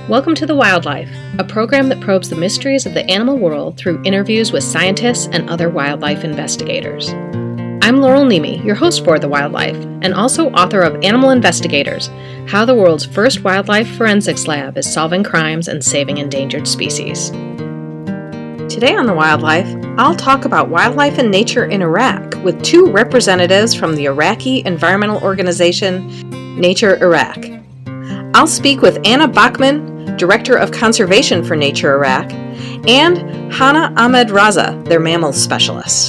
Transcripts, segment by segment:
Welcome to The Wildlife, a program that probes the mysteries of the animal world through interviews with scientists and other wildlife investigators. I'm Laurel Nemi, your host for The Wildlife, and also author of Animal Investigators, How the World's First Wildlife Forensics Lab is Solving Crimes and Saving Endangered Species. Today on The Wildlife, I'll talk about wildlife and nature in Iraq with two representatives from the Iraqi environmental organization, Nature Iraq. I'll speak with Anna Bachman, Director of Conservation for Nature Iraq, and Hana Ahmed Raza, their mammals specialist.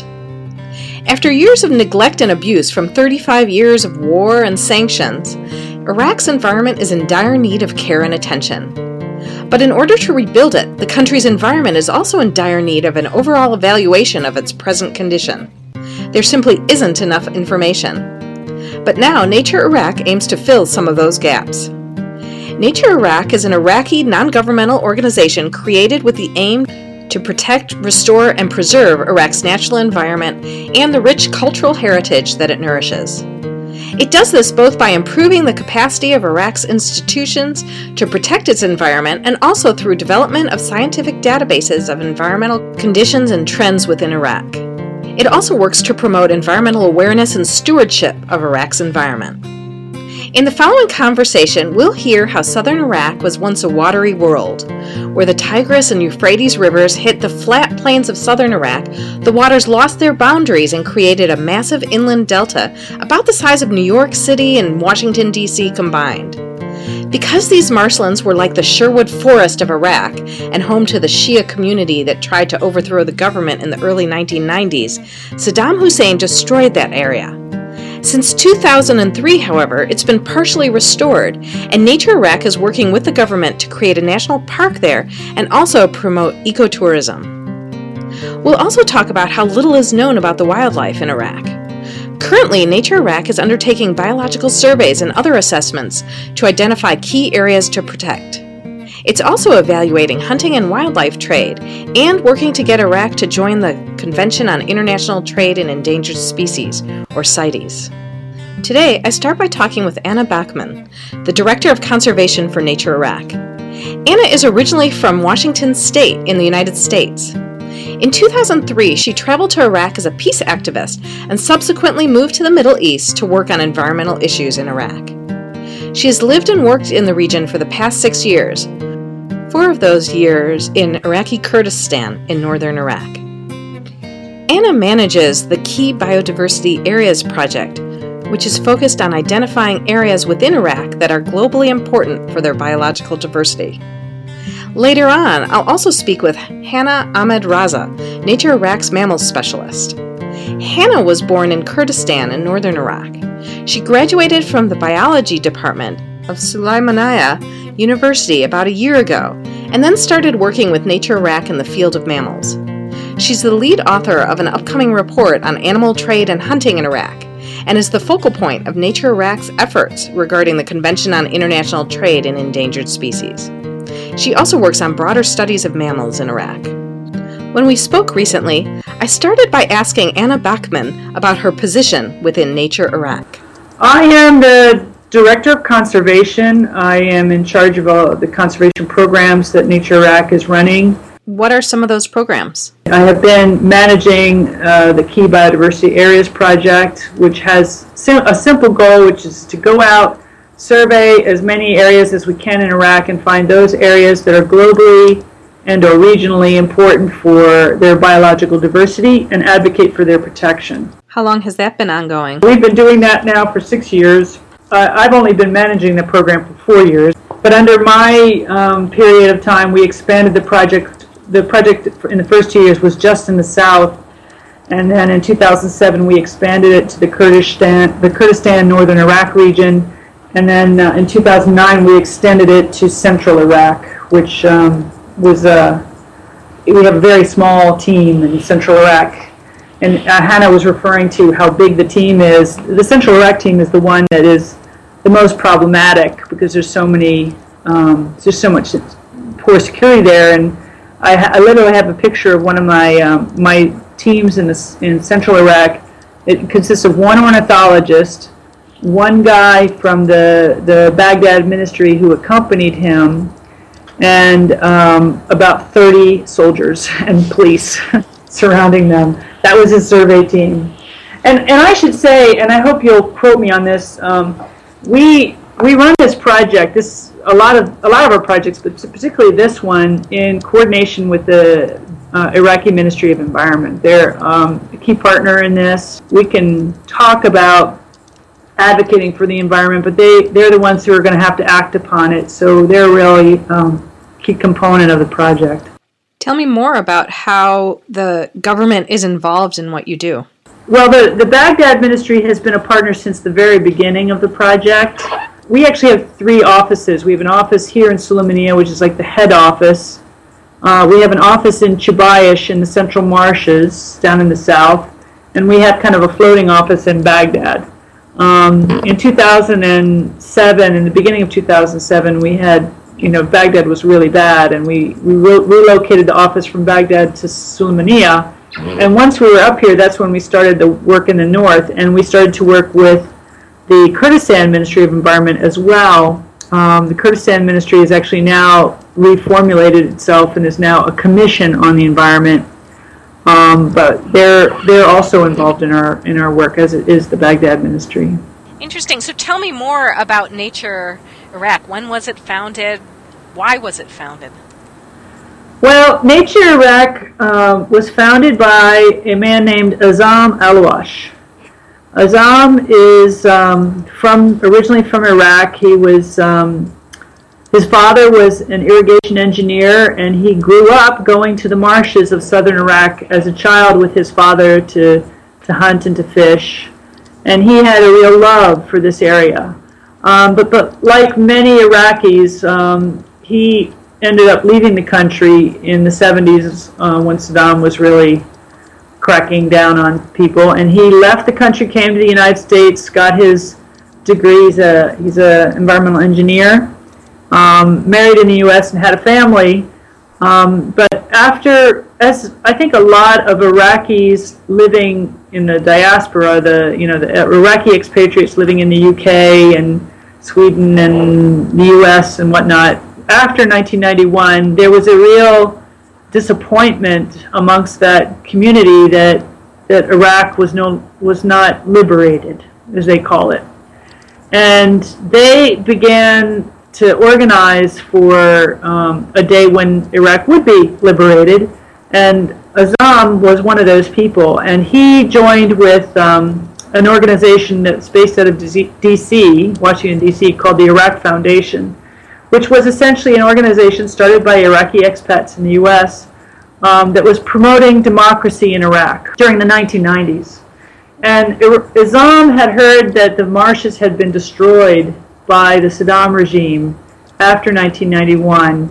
After years of neglect and abuse from 35 years of war and sanctions, Iraq's environment is in dire need of care and attention. But in order to rebuild it, the country's environment is also in dire need of an overall evaluation of its present condition. There simply isn't enough information. But now, Nature Iraq aims to fill some of those gaps. Nature Iraq is an Iraqi non-governmental organization created with the aim to protect, restore, and preserve Iraq's natural environment and the rich cultural heritage that it nourishes. It does this both by improving the capacity of Iraq's institutions to protect its environment and also through development of scientific databases of environmental conditions and trends within Iraq. It also works to promote environmental awareness and stewardship of Iraq's environment. In the following conversation, we'll hear how southern Iraq was once a watery world. Where the Tigris and Euphrates rivers hit the flat plains of southern Iraq, the waters lost their boundaries and created a massive inland delta about the size of New York City and Washington, D.C. combined. Because these marshlands were like the Sherwood Forest of Iraq and home to the Shia community that tried to overthrow the government in the early 1990s, Saddam Hussein destroyed that area. Since 2003, however, it's been partially restored, and Nature Iraq is working with the government to create a national park there and also promote ecotourism. We'll also talk about how little is known about the wildlife in Iraq. Currently, Nature Iraq is undertaking biological surveys and other assessments to identify key areas to protect. It's also evaluating hunting and wildlife trade and working to get Iraq to join the Convention on International Trade in Endangered Species, or CITES. Today, I start by talking with Anna Bachman, the Director of Conservation for Nature Iraq. Anna is originally from Washington State in the United States. In 2003, she traveled to Iraq as a peace activist and subsequently moved to the Middle East to work on environmental issues in Iraq. She has lived and worked in the region for the past 6 years, 4 of those years in Iraqi Kurdistan in northern Iraq. Anna manages the Key Biodiversity Areas Project, which is focused on identifying areas within Iraq that are globally important for their biological diversity. Later on, I'll also speak with Hana Ahmed Raza, Nature Iraq's mammals specialist. Hana was born in Kurdistan in northern Iraq. She graduated from the biology department of Sulaymaniyah University about a year ago, and then started working with Nature Iraq in the field of mammals. She's the lead author of an upcoming report on animal trade and hunting in Iraq, and is the focal point of Nature Iraq's efforts regarding the Convention on International Trade in Endangered Species. She also works on broader studies of mammals in Iraq. When we spoke recently, I started by asking Anna Bachman about her position within Nature Iraq. I am the Director of Conservation. I am in charge of all the conservation programs that Nature Iraq is running. What are some of those programs? I have been managing the Key Biodiversity Areas Project, which has a simple goal, which is to go out, survey as many areas as we can in Iraq, and find those areas that are globally and or regionally important for their biological diversity and advocate for their protection. How long has that been ongoing? We've been doing that now for 6 years. I've only been managing the program for 4 years, but under my period of time, we expanded the project. The project in the first 2 years was just in the south, and then in 2007 we expanded it to the Kurdistan northern Iraq region, and then in 2009 we extended it to central Iraq, which we have a very small team in central Iraq. And Hannah was referring to how big the team is. The Central Iraq team is the one that is the most problematic because there's so much poor security there. And I literally have a picture of one of my teams in Central Iraq. It consists of one ornithologist, one guy from the Baghdad ministry who accompanied him, and about 30 soldiers and police surrounding them. That was his survey team. And I should say, and I hope you'll quote me on this, we run this project, a lot of our projects, but particularly this one, in coordination with the Iraqi Ministry of Environment. They're a key partner in this. We can talk about advocating for the environment, but they're the ones who are going to have to act upon it. So they're really a key component of the project. Tell me more about how the government is involved in what you do. Well, the Baghdad Ministry has been a partner since the very beginning of the project. We actually have 3 offices. We have an office here in Sulaymaniyah, which is like the head office. We have an office in Chubayish in the Central Marshes down in the south, and we have kind of a floating office in Baghdad. In 2007, in the beginning of 2007, we had, Baghdad was really bad, and we relocated the office from Baghdad to Sulaymaniyah. And once we were up here, that's when we started the work in the north, and we started to work with the Kurdistan Ministry of Environment as well. The Kurdistan Ministry has actually now reformulated itself and is now a commission on the environment. But they're also involved in our work, as it is the Baghdad Ministry. Interesting. So tell me more about Nature Iraq. When was it founded? Why was it founded? Well, Nature Iraq was founded by a man named Azam Alwash. Azam is originally from Iraq. He was his father was an irrigation engineer, and he grew up going to the marshes of southern Iraq as a child with his father to hunt and to fish. And he had a real love for this area. But like many Iraqis, he ended up leaving the country in the 70s when Saddam was really cracking down on people, and he left the country, came to the United States, got his degree. He's an environmental engineer, married in the U.S. and had a family. But after, as I think a lot of Iraqis living in the diaspora, the Iraqi expatriates living in the UK and Sweden and the U.S. and whatnot, after 1991, there was a real disappointment amongst that community that Iraq was not liberated, as they call it. And they began to organize for a day when Iraq would be liberated, and Azam was one of those people. And he joined with an organization that's based out of D.C., Washington, D.C., called the Iraq Foundation, which was essentially an organization started by Iraqi expats in the U.S. That was promoting democracy in Iraq during the 1990s. And Azam had heard that the marshes had been destroyed by the Saddam regime after 1991,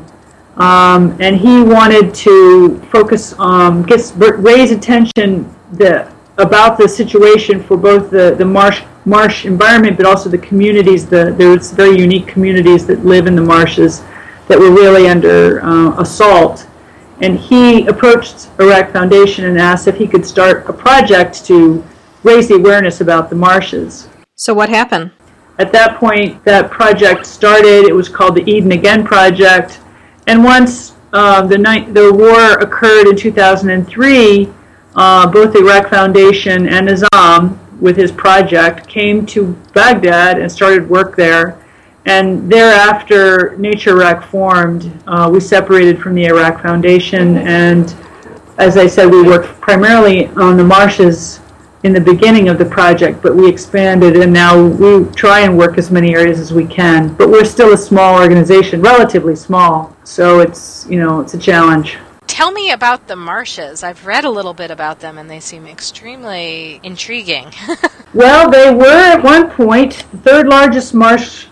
and he wanted to focus on, raise attention about the situation for both the marsh environment, but also the communities. There's very unique communities that live in the marshes that were really under assault. And he approached Iraq Foundation and asked if he could start a project to raise the awareness about the marshes. So what happened? At that point, that project started. It was called the Eden Again Project. And once the war occurred in 2003, both the Iraq Foundation and Azam, with his project, came to Baghdad and started work there. And thereafter, Nature Iraq formed. We separated from the Iraq Foundation, and as I said, we worked primarily on the marshes in the beginning of the project, but we expanded, and now we try and work as many areas as we can. But we're still a small organization, relatively small, so it's a challenge. Tell me about the marshes. I've read a little bit about them, and they seem extremely intriguing. Well, they were at one point the third largest marshes,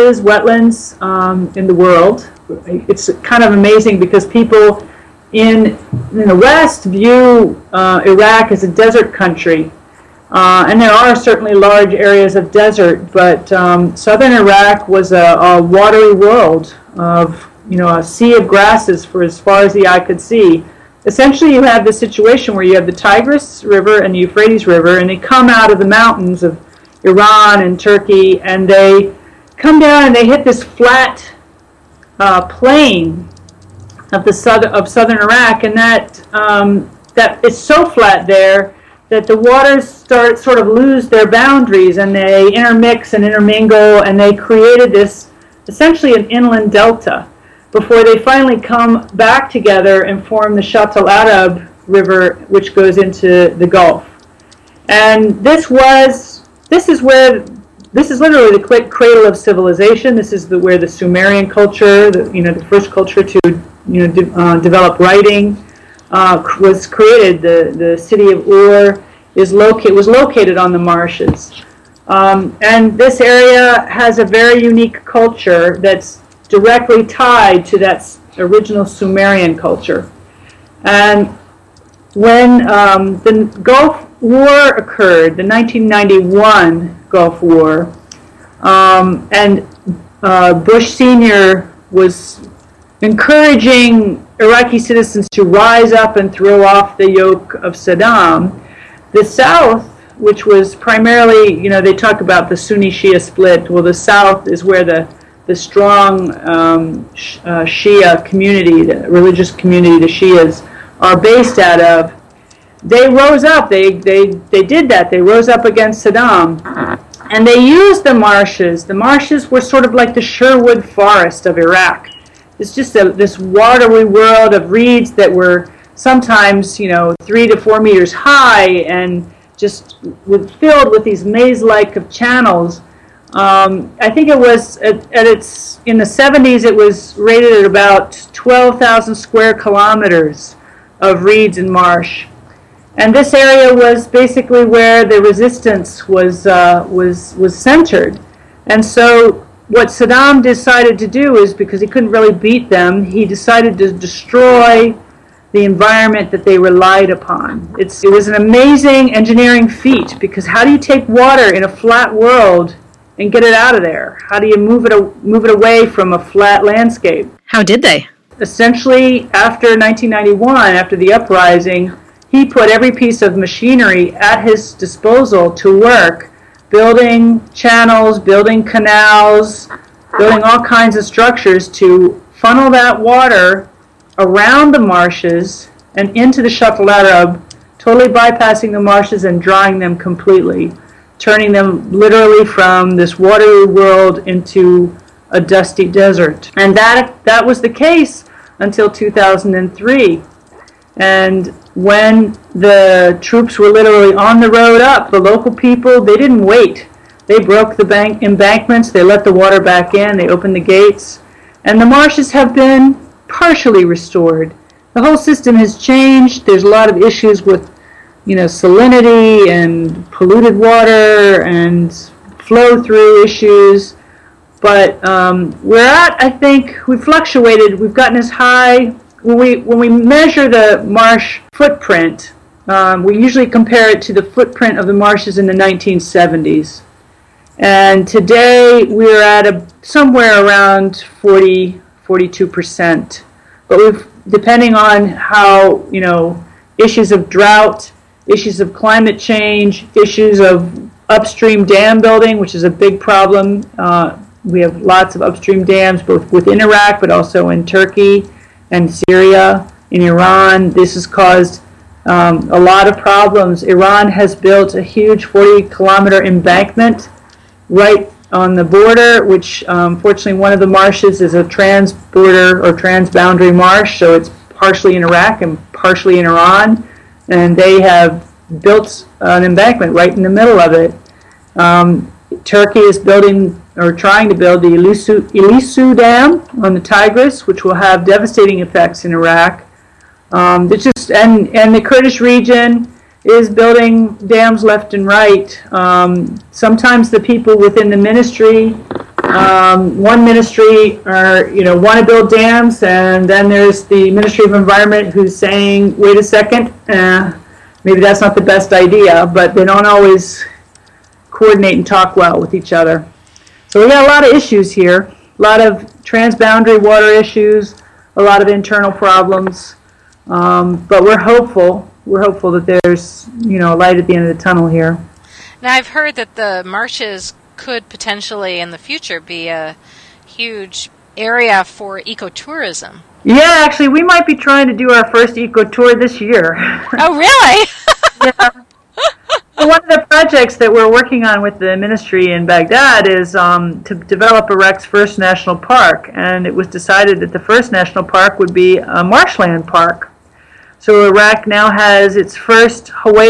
wetlands in the world. It's kind of amazing because people in the West view Iraq as a desert country. And there are certainly large areas of desert, but southern Iraq was a watery world of a sea of grasses for as far as the eye could see. Essentially, you have the situation where you have the Tigris River and the Euphrates River, and they come out of the mountains of Iran and Turkey, and they come down and they hit this flat plain of southern Iraq, and that it's so flat there that the waters sort of lose their boundaries, and they intermix and intermingle, and they created this essentially an inland delta before they finally come back together and form the Shatt al-Arab River, which goes into the Gulf. And this is literally the cradle of civilization. This is where the Sumerian culture, the first culture to develop writing, was created. The city of Ur was located on the marshes, and this area has a very unique culture that's directly tied to that original Sumerian culture. And when the Gulf War occurred, the 1991 Gulf War, and Bush Sr. was encouraging Iraqi citizens to rise up and throw off the yoke of Saddam, the South, which was primarily, they talk about the Sunni-Shia split. Well, the South is where the strong Shia community, the religious community, the Shias, are based out of. They rose up. They did that. They rose up against Saddam, and they used the marshes. The marshes were sort of like the Sherwood Forest of Iraq. It's just this watery world of reeds that were sometimes 3 to 4 meters high and just filled with these maze-like of channels. I think it was in the 70s. It was rated at about 12,000 square kilometers of reeds and marsh. And this area was basically where the resistance was centered. And so what Saddam decided to do is, because he couldn't really beat them, he decided to destroy the environment that they relied upon. It was an amazing engineering feat, because how do you take water in a flat world and get it out of there? How do you move it away from a flat landscape? How did they? Essentially, after 1991, after the uprising, he put every piece of machinery at his disposal to work, building channels, building canals, building all kinds of structures to funnel that water around the marshes and into the Shatt al-Arab, totally bypassing the marshes and drying them completely, turning them literally from this watery world into a dusty desert. And that was the case until 2003. And when the troops were literally on the road up, the local people, they didn't wait. They broke the embankments, they let the water back in, they opened the gates, and the marshes have been partially restored. The whole system has changed. There's a lot of issues with, salinity and polluted water and flow-through issues. But I think we fluctuated. We've gotten as high. When we measure the marsh footprint, we usually compare it to the footprint of the marshes in the 1970s. And today we're at somewhere around 42%. But depending on how, issues of drought, issues of climate change, issues of upstream dam building, which is a big problem. We have lots of upstream dams, both within Iraq, but also in Turkey and Syria, in Iran. This has caused a lot of problems. Iran has built a huge 40-kilometer embankment right on the border, which fortunately one of the marshes is a trans-border or trans-boundary marsh, so it's partially in Iraq and partially in Iran, and they have built an embankment right in the middle of it. Turkey is building or trying to build the Ilisu Dam on the Tigris, which will have devastating effects in Iraq. And the Kurdish region is building dams left and right. Sometimes the people within the ministry, one ministry want to build dams, and then there's the Ministry of Environment who's saying, wait a second, maybe that's not the best idea, but they don't always coordinate and talk well with each other. So we got a lot of issues here, a lot of transboundary water issues, a lot of internal problems, but we're hopeful. We're hopeful that there's, a light at the end of the tunnel here. Now, I've heard that the marshes could potentially in the future be a huge area for ecotourism. Yeah, actually, we might be trying to do our first eco tour this year. Oh, really? Yeah. One of the projects that we're working on with the ministry in Baghdad is to develop Iraq's first national park, and it was decided that the first national park would be a marshland park. So Iraq now has its first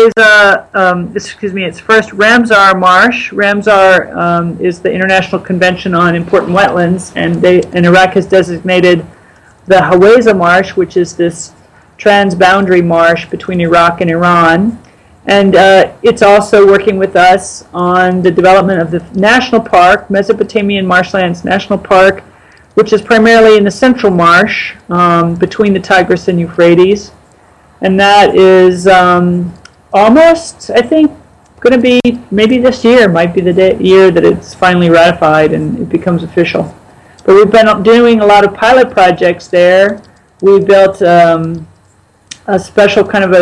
its first Ramsar marsh. Ramsar is the International Convention on Important Wetlands, and Iraq has designated the Haweza Marsh, which is this transboundary marsh between Iraq and Iran. And it's also working with us on the development of the national park, Mesopotamian Marshlands National Park, which is primarily in the central marsh between the Tigris and Euphrates. And that is almost, I think, going to be maybe this year, might be the year that it's finally ratified and it becomes official. But we've been doing a lot of pilot projects there. We built a special kind of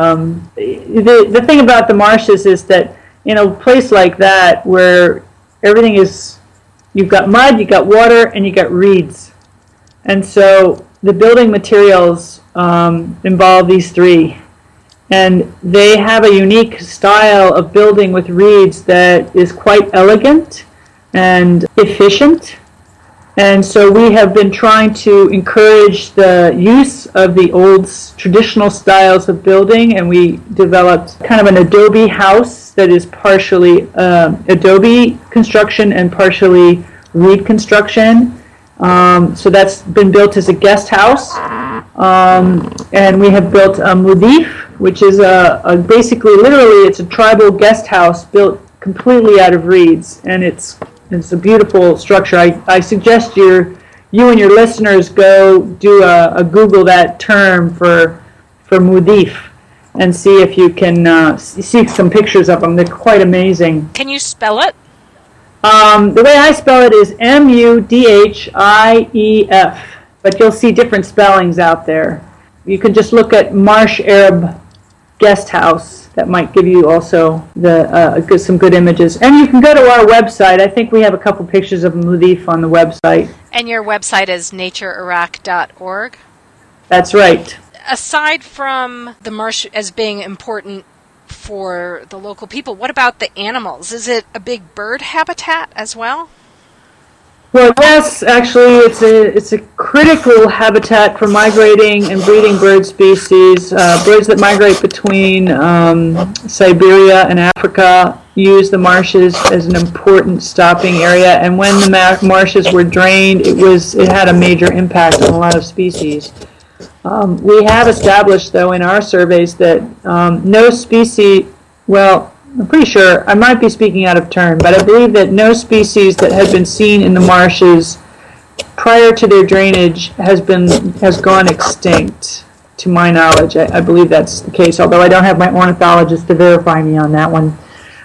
the thing about the marshes is that in a place like that where everything is, you've got mud, you've got water, and you've got reeds. And so the building materials involve these three. And they have a unique style of building with reeds that is quite elegant and efficient. And so we have been trying to encourage the use of the old traditional styles of building, and we developed kind of an adobe house that is partially adobe construction and partially reed construction. So that's been built as a guest house. And we have built a mudif, which is basically, literally, it's a tribal guest house built completely out of reeds, and it's a beautiful structure. I suggest you and your listeners go do a Google that term for mudif and see if you can see some pictures of them. They're quite amazing. Can you spell it? The way I spell it is Mudhief, but you'll see different spellings out there. You can just look at Marsh Arab Guest House. That might give you also some good images. And you can go to our website. I think we have a couple pictures of Mudhief on the website. And your website is natureiraq.org? That's right. Aside from the marsh as being important for the local people, what about the animals? Is it a big bird habitat as well? Well, yes, actually, it's a critical habitat for migrating and breeding bird species. Birds that migrate between Siberia and Africa use the marshes as an important stopping area. And when the marshes were drained, it had a major impact on a lot of species. We have established, though, in our surveys that no species, well, I'm pretty sure, I might be speaking out of turn, but I believe that no species that had been seen in the marshes prior to their drainage has gone extinct, to my knowledge. I believe that's the case, although I don't have my ornithologist to verify me on that one.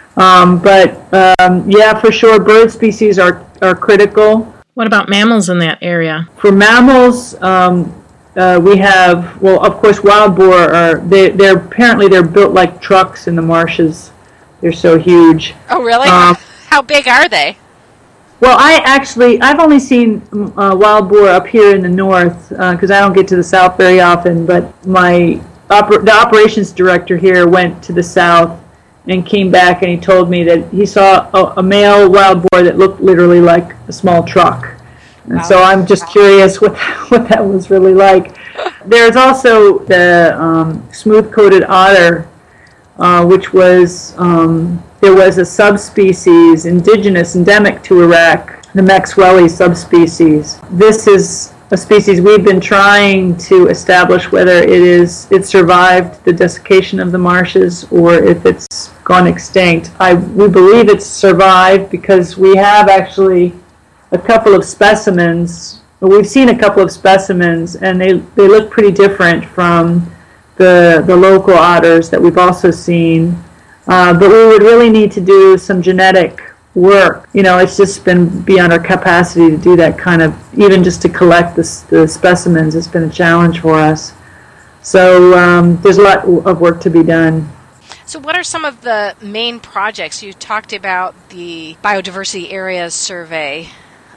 Yeah, for sure, bird species are critical. What about mammals in that area? For mammals, we have, well, of course, wild boar they're built like trucks in the marshes. They're so huge. Oh, really? How big are they? Well, I've only seen wild boar up here in the north because I don't get to the south very often. But the operations director here went to the south and came back, and he told me that he saw a male wild boar that looked literally like a small truck. And so I'm just curious what that was really like. There's also the smooth-coated otter, which was, there was a subspecies, endemic to Iraq, the Maxwelli subspecies. This is a species we've been trying to establish whether it survived the desiccation of the marshes or if it's gone extinct. We believe it's survived because we have actually a couple of specimens. We've seen a couple of specimens, and they look pretty different from the local otters that we've also seen. But we would really need to do some genetic work. It's just been beyond our capacity to do that kind of, even just to collect the specimens, it's been a challenge for us. So there's a lot of work to be done. So what are some of the main projects? You talked about the Biodiversity Areas Survey.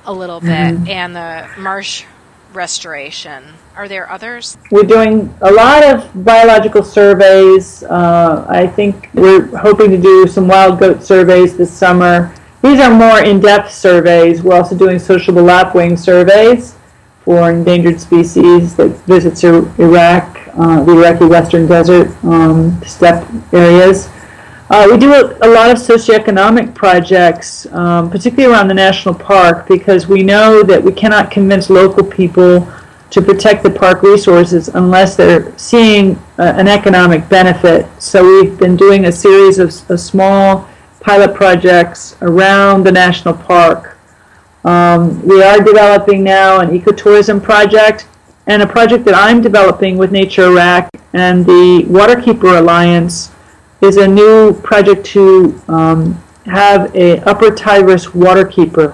a little bit, and the marsh restoration. Are there others? We're doing a lot of biological surveys. I think we're hoping to do some wild goat surveys this summer. These are more in-depth surveys. We're also doing sociable lapwing surveys for endangered species that visits Iraq, the Iraqi Western Desert, steppe areas. We do a lot of socioeconomic projects, particularly around the national park, because we know that we cannot convince local people to protect the park resources unless they're seeing an economic benefit. So we've been doing a series of small pilot projects around the national park. We are developing now an ecotourism project, and a project that I'm developing with Nature Iraq and the Waterkeeper Alliance is a new project to have a Upper Tigris waterkeeper.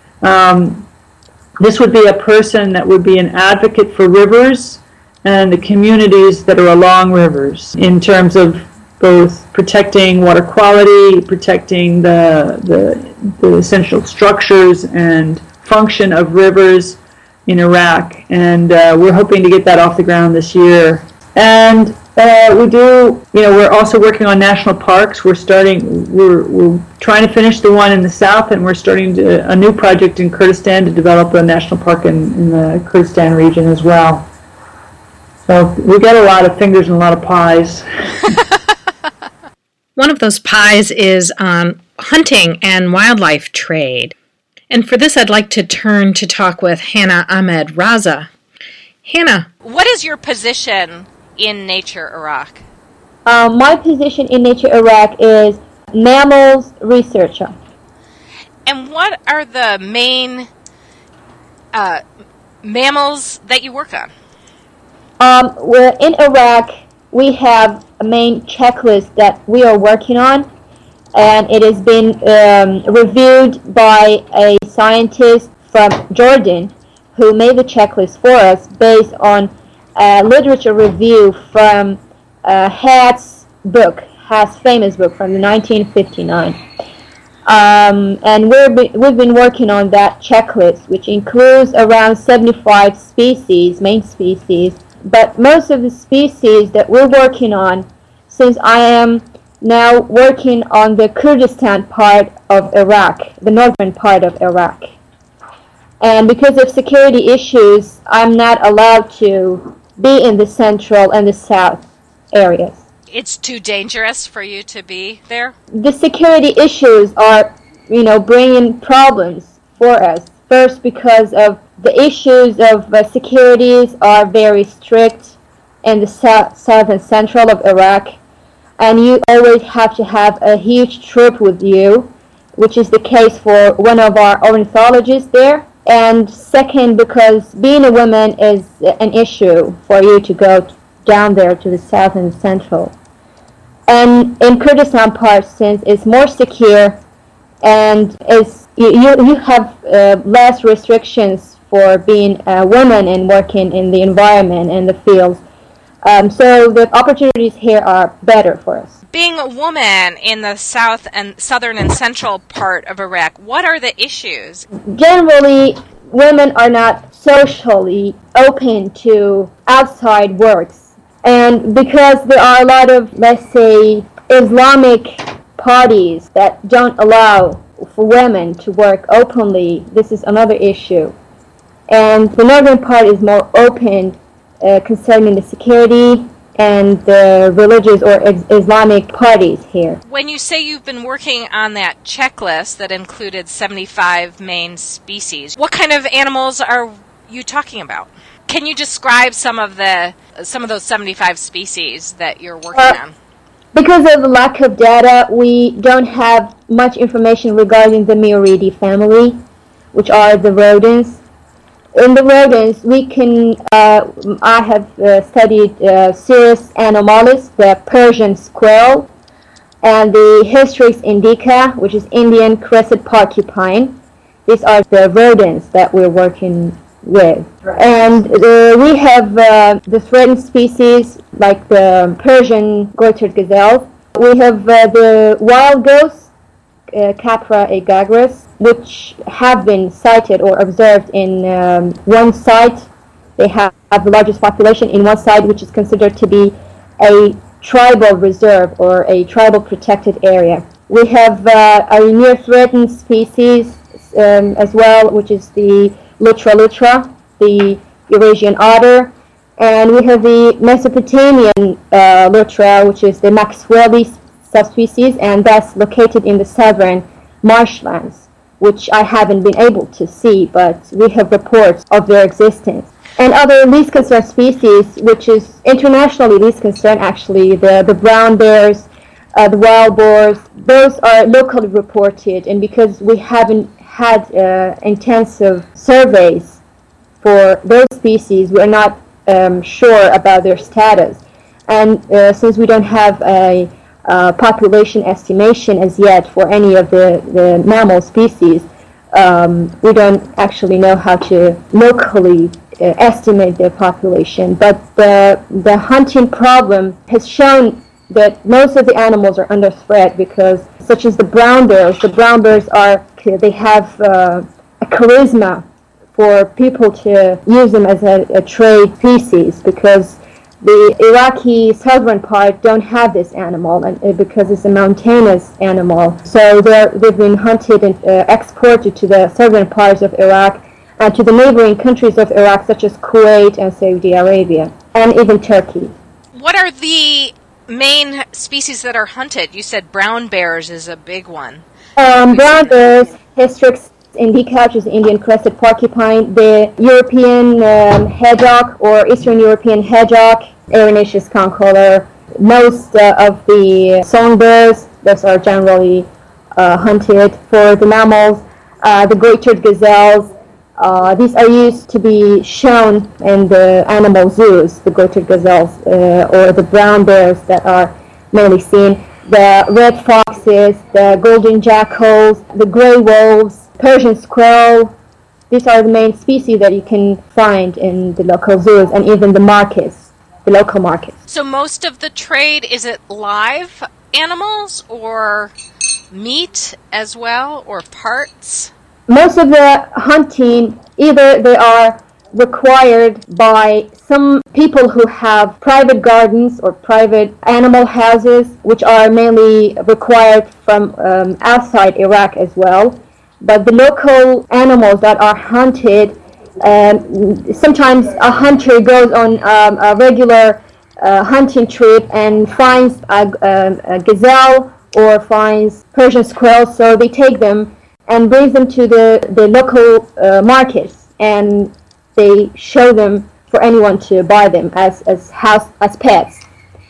This would be a person that would be an advocate for rivers and the communities that are along rivers in terms of both protecting water quality, protecting the essential structures and function of rivers in Iraq. And we're hoping to get that off the ground this year. And we're also working on national parks. We're trying to finish the one in the south, and we're starting a new project in Kurdistan to develop a national park in the Kurdistan region as well. So we got a lot of fingers and a lot of pies. One of those pies is on hunting and wildlife trade. And for this, I'd like to turn to talk with Hannah Ahmed Raza. Hannah, what is your position in Nature Iraq? My position in Nature Iraq is mammals researcher. And what are the main mammals that you work on? We're in Iraq. We have a main checklist that we are working on, and it has been reviewed by a scientist from Jordan who made the checklist for us based on literature review from Hatt's famous book from 1959. And we've been working on that checklist, which includes around 75 species, main species. But most of the species that we're working on, since I am now working on the Kurdistan part of Iraq, the northern part of Iraq. And because of security issues, I'm not allowed to be in the central and the south areas. It's too dangerous for you to be there? The security issues are, bringing problems for us. First, because of the issues of securities are very strict in the south and central of Iraq. And you always have to have a huge troop with you, which is the case for one of our ornithologists there. And second, because being a woman is an issue for you to go down there to the south and central. And in Kurdistan part, since it's more secure and you have less restrictions for being a woman and working in the environment and the fields. So the opportunities here are better for us. Being a woman in the south and southern and central part of Iraq, what are the issues? Generally, women are not socially open to outside works. And because there are a lot of, let's say, Islamic parties that don't allow for women to work openly, this is another issue. And the northern part is more open concerning the security and the religious or Islamic parties here. When you say you've been working on that checklist that included 75 main species, what kind of animals are you talking about? Can you describe some of those 75 species that you're working on? Because of the lack of data, we don't have much information regarding the Muridae family, which are the rodents. In the rodents, we can, I have studied Cirrus anomalis, the Persian squirrel, and the Hystrix indica, which is Indian crested porcupine. These are the rodents that we're working with. Right. And we have the threatened species like the Persian goitered gazelle. We have the wild goose, Capra aegagrus, which have been sighted or observed in one site. They have the largest population in one site, which is considered to be a tribal reserve or a tribal protected area. We have a near threatened species as well, which is the Lutra lutra, the Eurasian otter, and we have the Mesopotamian lutra, which is the Maxwelli subspecies, and that's located in the southern marshlands, which I haven't been able to see, but we have reports of their existence. And other least concerned species, which is internationally least concerned actually, the brown bears, the wild boars, those are locally reported, and because we haven't had intensive surveys for those species, we're not sure about their status. And since we don't have a population estimation as yet for any of the mammal species, we don't actually know how to locally estimate their population. But the hunting problem has shown that most of the animals are under threat because, such as the brown bears they have a charisma for people to use them as a trade species, because the Iraqi southern part don't have this animal, and because it's a mountainous animal. So they've been hunted and exported to the southern parts of Iraq and to the neighboring countries of Iraq, such as Kuwait and Saudi Arabia, and even Turkey. What are the main species that are hunted? You said brown bears is a big one. Brown bears, Hystrix indica, which is the Indian crested porcupine, the European hedgehog or Eastern European hedgehog, Erinaceus concolor. Most of the songbirds, those are generally hunted. For the mammals, the great-eared gazelles, these are used to be shown in the animal zoos, the great-eared gazelles, or the brown bears that are mainly seen. The red foxes, the golden jackals, the gray wolves, Persian squirrel. These are the main species that you can find in the local zoos and even the markets, the local markets. So most of the trade, is it live animals or meat as well, or parts? Most of the hunting, either they are required by some people who have private gardens or private animal houses, which are mainly required from outside Iraq as well. But the local animals that are hunted, sometimes a hunter goes on a regular hunting trip and finds a gazelle or finds Persian squirrels, so they take them and brings them to the local markets, and they show them for anyone to buy them as pets.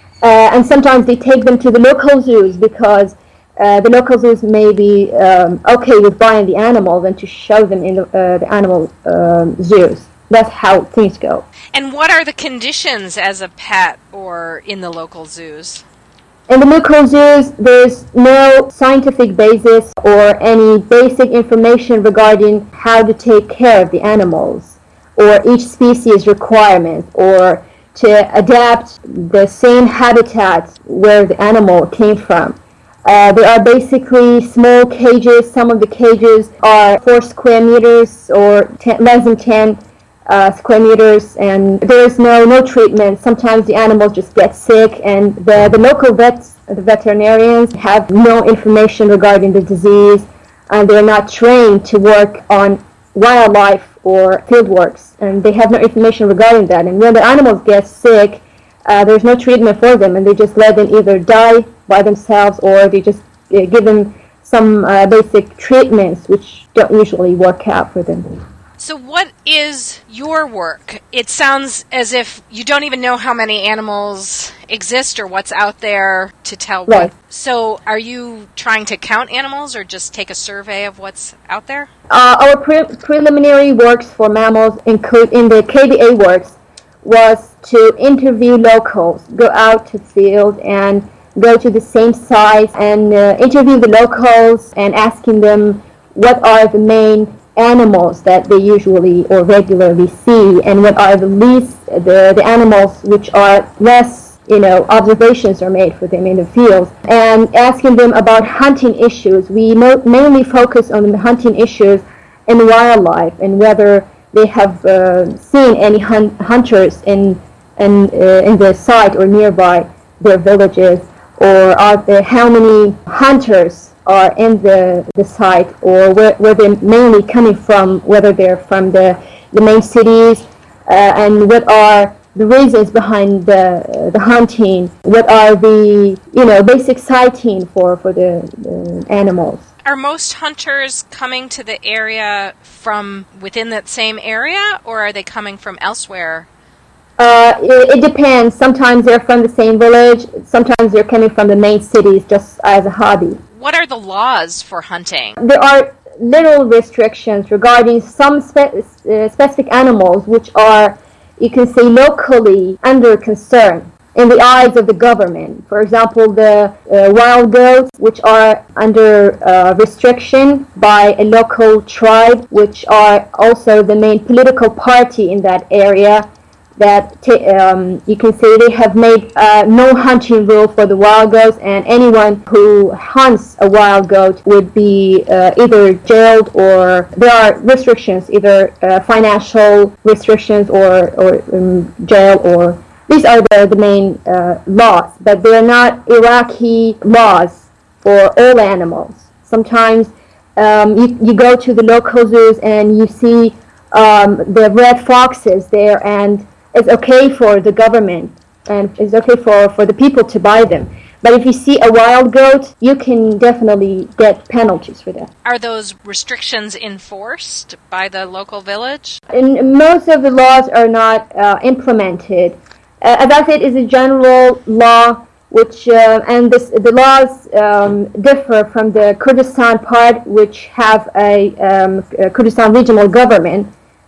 And sometimes they take them to the local zoos because the local zoos may be okay with buying the animals and to show them in the animal zoos. That's how things go. And what are the conditions as a pet or in the local zoos? In the local zoos, there's no scientific basis or any basic information regarding how to take care of the animals or each species requirement or to adapt the same habitat where the animal came from. There are basically small cages. Some of the cages are 4 square meters or less than 10 square meters, and there's no treatment. Sometimes the animals just get sick, and the local vets, the veterinarians, have no information regarding the disease, and they're not trained to work on wildlife or field works, and they have no information regarding that. And when the animals get sick, there's no treatment for them, and they just let them either die by themselves or they just give them some basic treatments which don't usually work out for them. So what is your work? It sounds as if you don't even know how many animals exist or what's out there to tell right. What. So are you trying to count animals or just take a survey of what's out there? Our preliminary works for mammals include in the KBA works was to interview locals, go out to the field and go to the same sites and interview the locals and asking them what are the main animals that they usually or regularly see and what are the animals which are less observations are made for them in the fields, and asking them about hunting issues. We mainly focus on the hunting issues in wildlife and whether they have seen any hunters in the site or nearby their villages, or how many hunters are in the site, or where they're mainly coming from, whether they're from the main cities, and what are the reasons behind the hunting, what are the basic sighting for the animals. Are most hunters coming to the area from within that same area, or are they coming from elsewhere? It depends. Sometimes they're from the same village. Sometimes they're coming from the main cities just as a hobby. What are the laws for hunting? There are little restrictions regarding some specific animals which are, you can say, locally under concern in the eyes of the government. For example, the wild goats, which are under restriction by a local tribe, which are also the main political party in that area, that you can say they have made no hunting rule for the wild goats, and anyone who hunts a wild goat would be either jailed, or there are restrictions, either financial restrictions or jail, or these are the main laws, but they are not Iraqi laws for all animals. Sometimes you go to the local zoos and you see the red foxes there, and it's okay for the government and it's okay for the people to buy them. But if you see a wild goat, you can definitely get penalties for that. Are those restrictions enforced by the local village? And most of the laws are not implemented. As I said, it's a general law, which and the laws differ from the Kurdistan part, which have a Kurdistan regional government.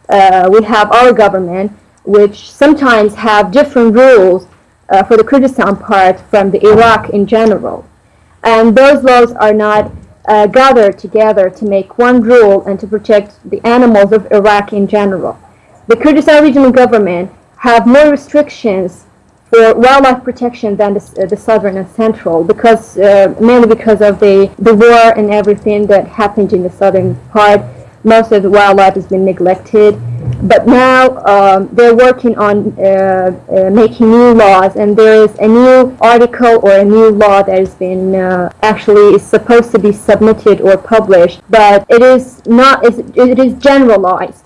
We have our government, which sometimes have different rules for the Kurdistan part from the Iraq in general. And those laws are not gathered together to make one rule and to protect the animals of Iraq in general. The Kurdistan regional government have more restrictions for wildlife protection than the southern and central, because mainly because of the war and everything that happened in the southern part. Most of the wildlife has been neglected. But now they're working on making new laws, and there is a new article or a new law that has been actually is supposed to be submitted or published, but it is not. It is generalized.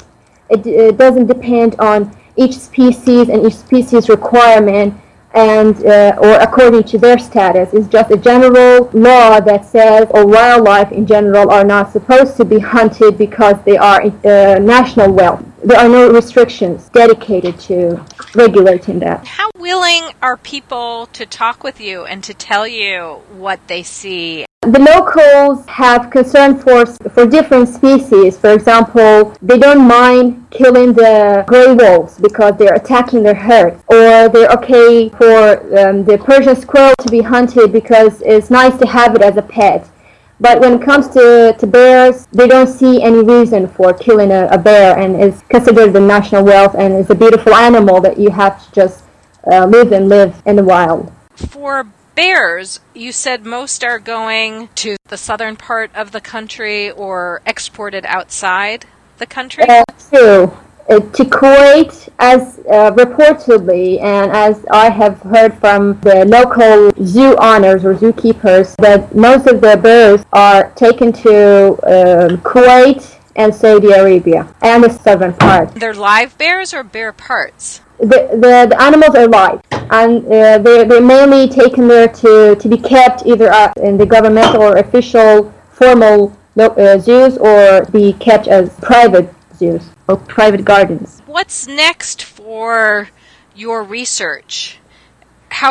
It doesn't depend on each species and each species requirement, and or according to their status. It's just a general law that says wildlife in general are not supposed to be hunted because they are national wealth. There are no restrictions dedicated to regulating that. How willing are people to talk with you and to tell you what they see? The locals have concern for different species. For example, they don't mind killing the gray wolves because they're attacking their herd, or they're okay for the Persian squirrel to be hunted because it's nice to have it as a pet. But when it comes to bears, they don't see any reason for killing a bear, and it's considered the national wealth, and it's a beautiful animal that you have to just live in the wild. For bears, you said most are going to the southern part of the country or exported outside the country? True. To Kuwait, as reportedly, and as I have heard from the local zoo owners or zookeepers, that most of the bears are taken to Kuwait and Saudi Arabia and the southern part. They're live bears or bear parts? The animals are live, and they're mainly taken there to be kept either in the governmental or official formal zoos, or be kept as private zoos or private gardens. What's next for your research? How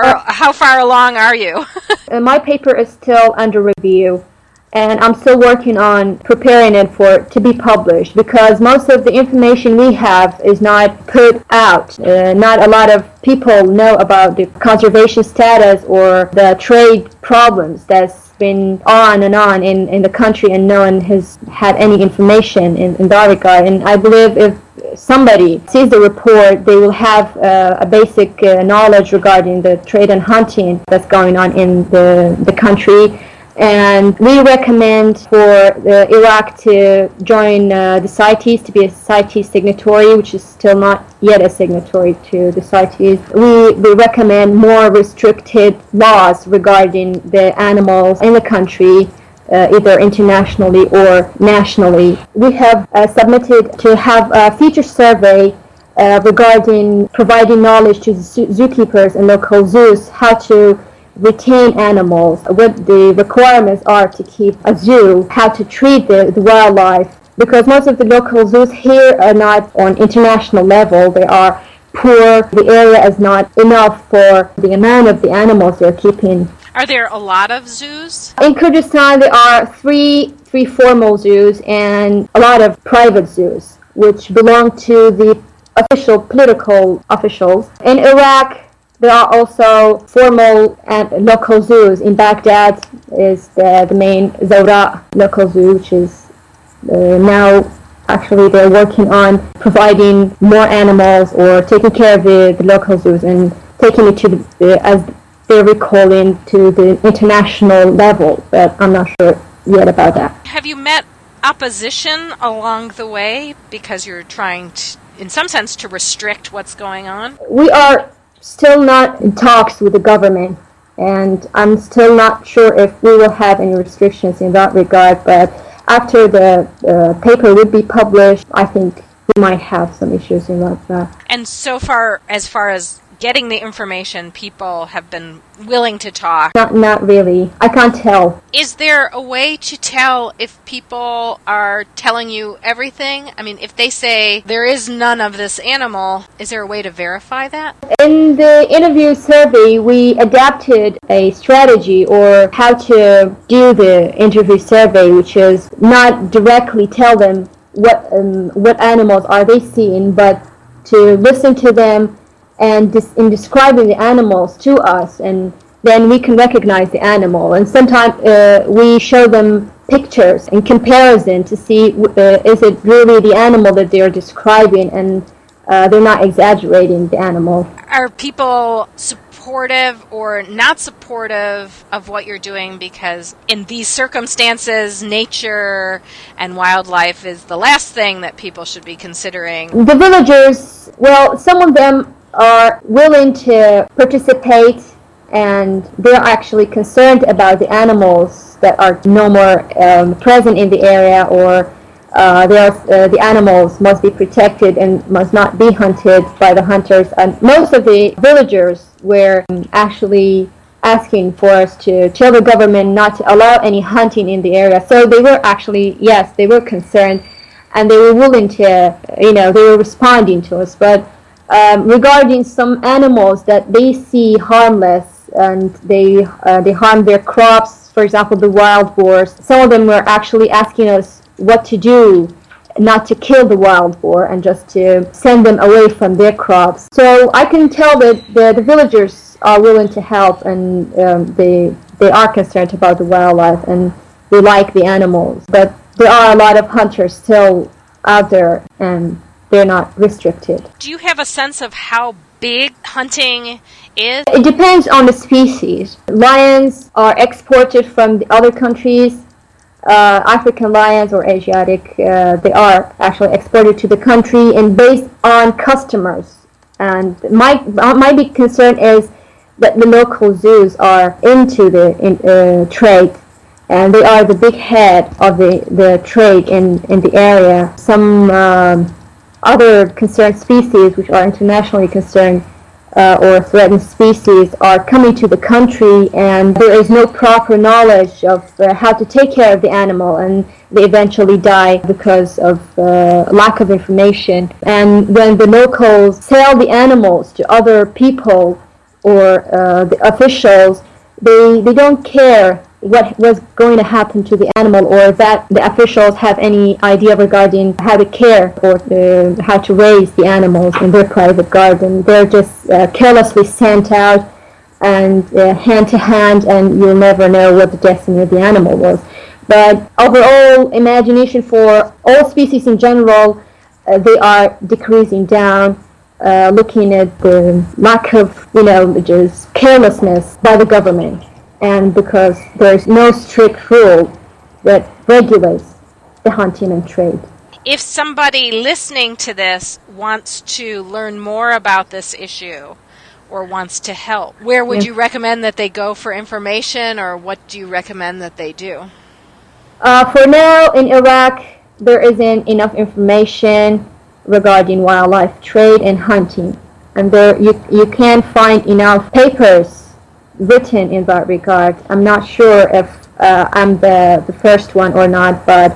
far along are you? My paper is still under review, and I'm still working on preparing it to be published, because most of the information we have is not put out. Not a lot of people know about the conservation status or the trade problems that's been on and on in the country, and no one has had any information in that regard. And I believe if somebody sees the report, they will have a basic knowledge regarding the trade and hunting that's going on in the country. And we recommend for Iraq to join the CITES, to be a CITES signatory, which is still not yet a signatory to the CITES. We recommend more restricted laws regarding the animals in the country, either internationally or nationally. We have submitted to have a feature survey regarding providing knowledge to the zookeepers and local zoos how to retain animals, what the requirements are to keep a zoo, how to treat the wildlife, because most of the local zoos here are not on international level. They are poor. The area is not enough for the amount of the animals they're keeping. Are there a lot of zoos? In Kurdistan, there are three formal zoos and a lot of private zoos, which belong to the official political officials. In Iraq, there are also formal and local zoos. In Baghdad is the main Zawra local zoo, which is now actually they're working on providing more animals or taking care of the local zoos and taking it to as they're recalling to the international level. But I'm not sure yet about that. Have you met opposition along the way because you're trying to, in some sense, to restrict what's going on? We are still not in talks with the government, and I'm still not sure if we will have any restrictions in that regard, but after the paper would be published, I think we might have some issues in that. And so far as getting the information, people have been willing to talk? Not really. I can't tell. Is there a way to tell if people are telling you everything? I mean, if they say there is none of this animal, is there a way to verify that? In the interview survey, we adapted a strategy or how to do the interview survey, which is not directly tell them what animals are they seeing, but to listen to them and in describing the animals to us, and then we can recognize the animal. And sometimes we show them pictures in comparison to see is it really the animal that they're describing, and they're not exaggerating the animal. Are people supportive or not supportive of what you're doing because in these circumstances, nature and wildlife is the last thing that people should be considering? The villagers, well, some of them are willing to participate, and they're actually concerned about the animals that are no more present in the area, or the animals must be protected and must not be hunted by the hunters. And most of the villagers were actually asking for us to tell the government not to allow any hunting in the area. So they were actually, yes, they were concerned, and they were willing to, they were responding to us. But regarding some animals that they see harmless and they harm their crops, for example, the wild boars, some of them were actually asking us what to do, not to kill the wild boar and just to send them away from their crops. So I can tell that the villagers are willing to help, and they are concerned about the wildlife and they like the animals. But there are a lot of hunters still out there, and they're not restricted. Do you have a sense of how big hunting is? It depends on the species. Lions are exported from the other countries. African lions or Asiatic, they are actually exported to the country and based on customers. And my big concern is that the local zoos are into the trade, and they are the big head of the trade in the area. Some other concerned species, which are internationally concerned or threatened species, are coming to the country, and there is no proper knowledge of how to take care of the animal, and they eventually die because of lack of information. And when the locals sell the animals to other people or the officials, they don't care what was going to happen to the animal, or that the officials have any idea regarding how to care or how to raise the animals in their private garden. They're just carelessly sent out and hand to hand, and you'll never know what the destiny of the animal was. But overall, imagination for all species in general, they are decreasing down, looking at the lack of, just carelessness by the government, and because there's no strict rule that regulates the hunting and trade. If somebody listening to this wants to learn more about this issue or wants to help, where would you recommend that they go for information, or what do you recommend that they do? For now, in Iraq, there isn't enough information regarding wildlife trade and hunting, and you can't find enough papers written in that regard. I'm not sure if I'm the first one or not, but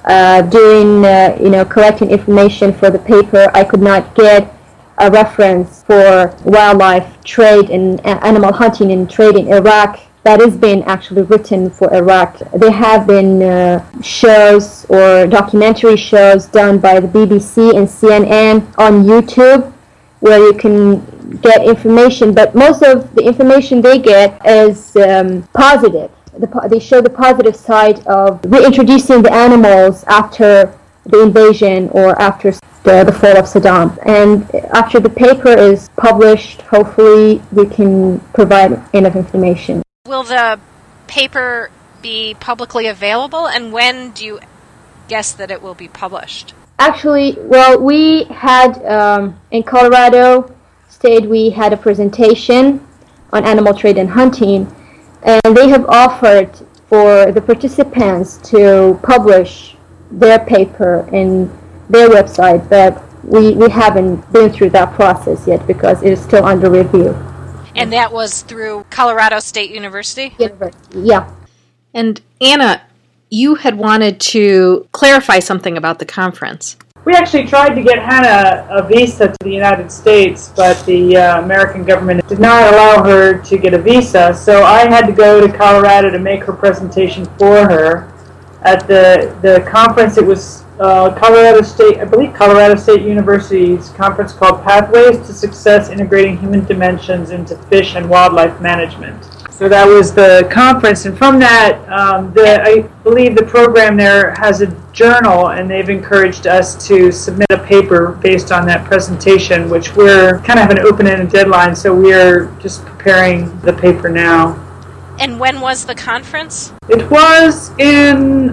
collecting information for the paper, I could not get a reference for wildlife trade and animal hunting and trade in Iraq that is being actually written for Iraq. There have been shows or documentary shows done by the BBC and CNN on YouTube where you can get information, but most of the information they get is positive. They show the positive side of reintroducing the animals after the invasion or after the fall of Saddam. And after the paper is published, hopefully we can provide enough information. Will the paper be publicly available, and when do you guess that it will be published? Actually, well, we had in Colorado State, we had a presentation on animal trade and hunting, and they have offered for the participants to publish their paper in their website, but we haven't been through that process yet because it is still under review. And that was through Colorado State University? Yeah. And Anna, you had wanted to clarify something about the conference. We actually tried to get Hannah a visa to the United States, but the American government did not allow her to get a visa, so I had to go to Colorado to make her presentation for her. At the conference, it was Colorado State University's conference called Pathways to Success Integrating Human Dimensions into Fish and Wildlife Management. So that was the conference, and from that, I believe the program there has a journal, and they've encouraged us to submit a paper based on that presentation, which we're kind of have an open-ended deadline, so we're just preparing the paper now. And when was the conference? It was in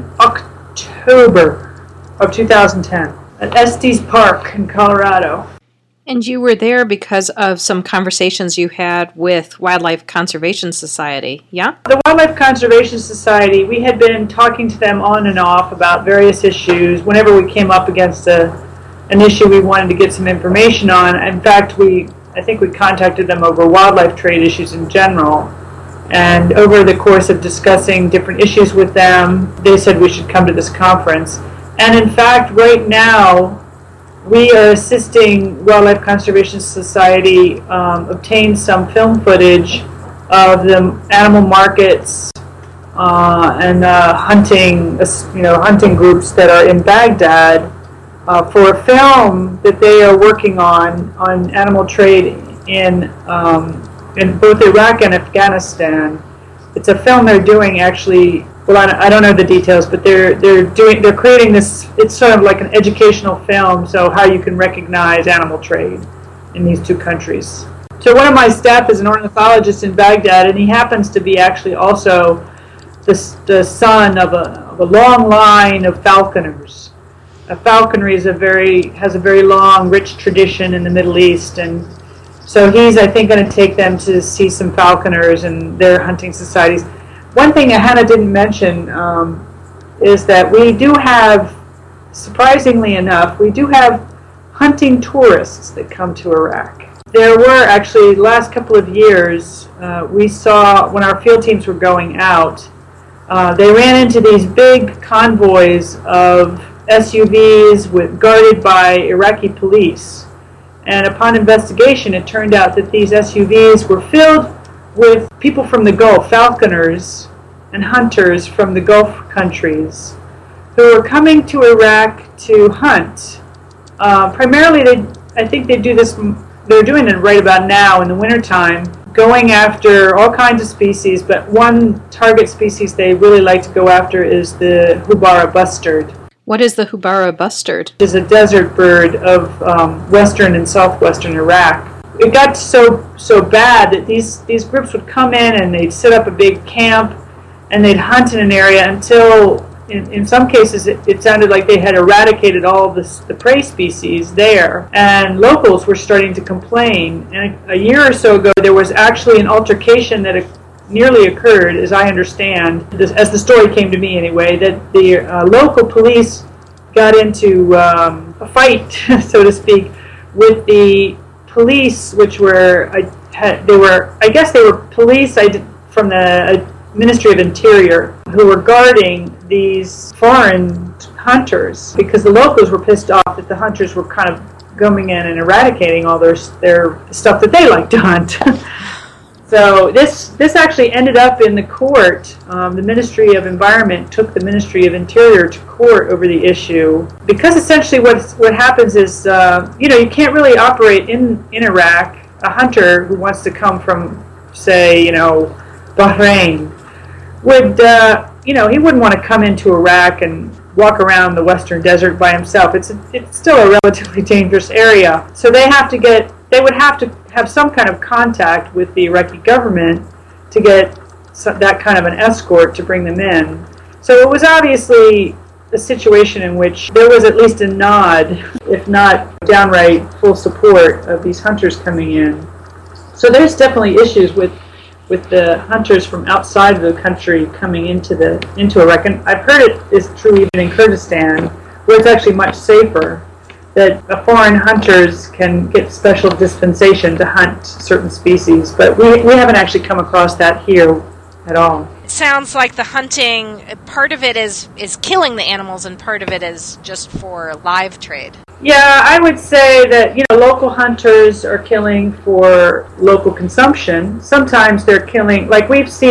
October of 2010 at Estes Park in Colorado. And you were there because of some conversations you had with Wildlife Conservation Society, yeah? The Wildlife Conservation Society, we had been talking to them on and off about various issues. Whenever we came up against an issue we wanted to get some information on, in fact, I think we contacted them over wildlife trade issues in general. And over the course of discussing different issues with them, they said we should come to this conference. And in fact, right now, we are assisting Wildlife Conservation Society obtain some film footage of the animal markets and hunting groups that are in Baghdad for a film that they are working on animal trade in both Iraq and Afghanistan. It's a film they're doing actually. Well, I don't know the details, but they're creating this. It's sort of like an educational film, so how you can recognize animal trade in these two countries. So one of my staff is an ornithologist in Baghdad, and he happens to be actually also the son of a long line of falconers. Falconry has a very long, rich tradition in the Middle East, and so he's, I think, going to take them to see some falconers and their hunting societies. One thing Hannah didn't mention is that we do have, surprisingly enough, we do have hunting tourists that come to Iraq. There were actually, the last couple of years, we saw when our field teams were going out, they ran into these big convoys of SUVs guarded by Iraqi police. And upon investigation, it turned out that these SUVs were filled with people from the Gulf, falconers and hunters from the Gulf countries, who were coming to Iraq to hunt. Primarily, I think they do this. They're doing it right about now in the wintertime, going after all kinds of species. But one target species they really like to go after is the Hubara bustard. What is the Hubara bustard? It is a desert bird of western and southwestern Iraq. It got so bad that these groups would come in and they'd set up a big camp and they'd hunt in an area until, in some cases, it sounded like they had eradicated all of the prey species there. And locals were starting to complain. And a year or so ago, there was actually an altercation that nearly occurred, as I understand, as the story came to me anyway, that the local police got into a fight, so to speak, with the police, which were, I guess they were police from the Ministry of Interior, who were guarding these foreign hunters, because the locals were pissed off that the hunters were kind of coming in and eradicating all their stuff that they like to hunt. So this actually ended up in the court. The Ministry of Environment took the Ministry of Interior to court over the issue, because essentially what happens is you can't really operate in Iraq. A hunter who wants to come from, say, Bahrain would he wouldn't want to come into Iraq and walk around the western desert by himself. It's still a relatively dangerous area. So they would have to have some kind of contact with the Iraqi government to get that kind of an escort to bring them in. So it was obviously a situation in which there was at least a nod, if not downright full support of these hunters coming in. So there's definitely issues with the hunters from outside of the country coming into Iraq. And I've heard it is true even in Kurdistan, where it's actually much safer, that foreign hunters can get special dispensation to hunt certain species. But we haven't actually come across that here at all. It sounds like the hunting, part of it is killing the animals and part of it is just for live trade. Yeah, I would say that local hunters are killing for local consumption. Sometimes they're killing, like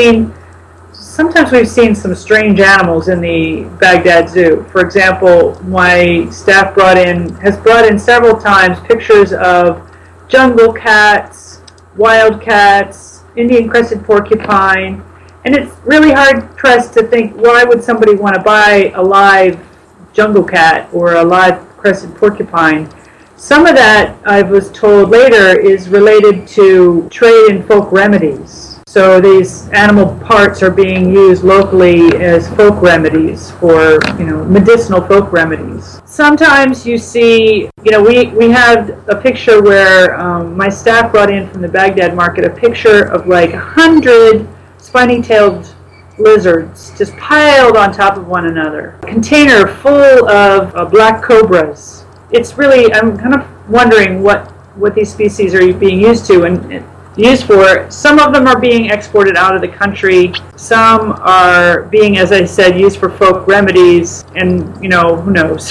sometimes we've seen some strange animals in the Baghdad Zoo. For example, my staff has brought in several times pictures of jungle cats, wild cats, Indian crested porcupine, and it's really hard pressed to think, why would somebody want to buy a live jungle cat or a live crested porcupine? Some of that, I was told later, is related to trade in folk remedies. So these animal parts are being used locally as folk remedies for, medicinal folk remedies. Sometimes you see, we had a picture where my staff brought in from the Baghdad market a picture of like 100 spiny-tailed lizards just piled on top of one another. A container full of black cobras. It's really, I'm kind of wondering what these species are being used to and used for. Some of them are being exported out of the country. Some are being, as I said, used for folk remedies, and who knows?